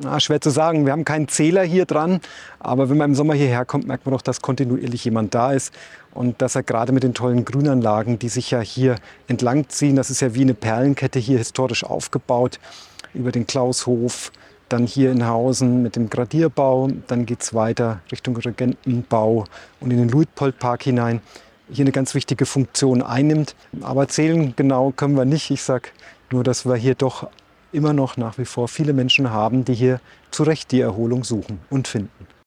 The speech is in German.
Schwer zu sagen. Wir haben keinen Zähler hier dran, aber wenn man im Sommer hierher kommt, merkt man doch, dass kontinuierlich jemand da ist und dass er gerade mit den tollen Grünanlagen, die sich ja hier entlang ziehen, das ist ja wie eine Perlenkette hier historisch aufgebaut, über den Klaushof, dann hier in Hausen mit dem Gradierbau, dann geht es weiter Richtung Regentenbau und in den Luitpoldpark hinein, hier eine ganz wichtige Funktion einnimmt. Aber zählen genau können wir nicht. Ich sage nur, dass wir hier doch immer noch nach wie vor viele Menschen haben, die hier zu Recht die Erholung suchen und finden.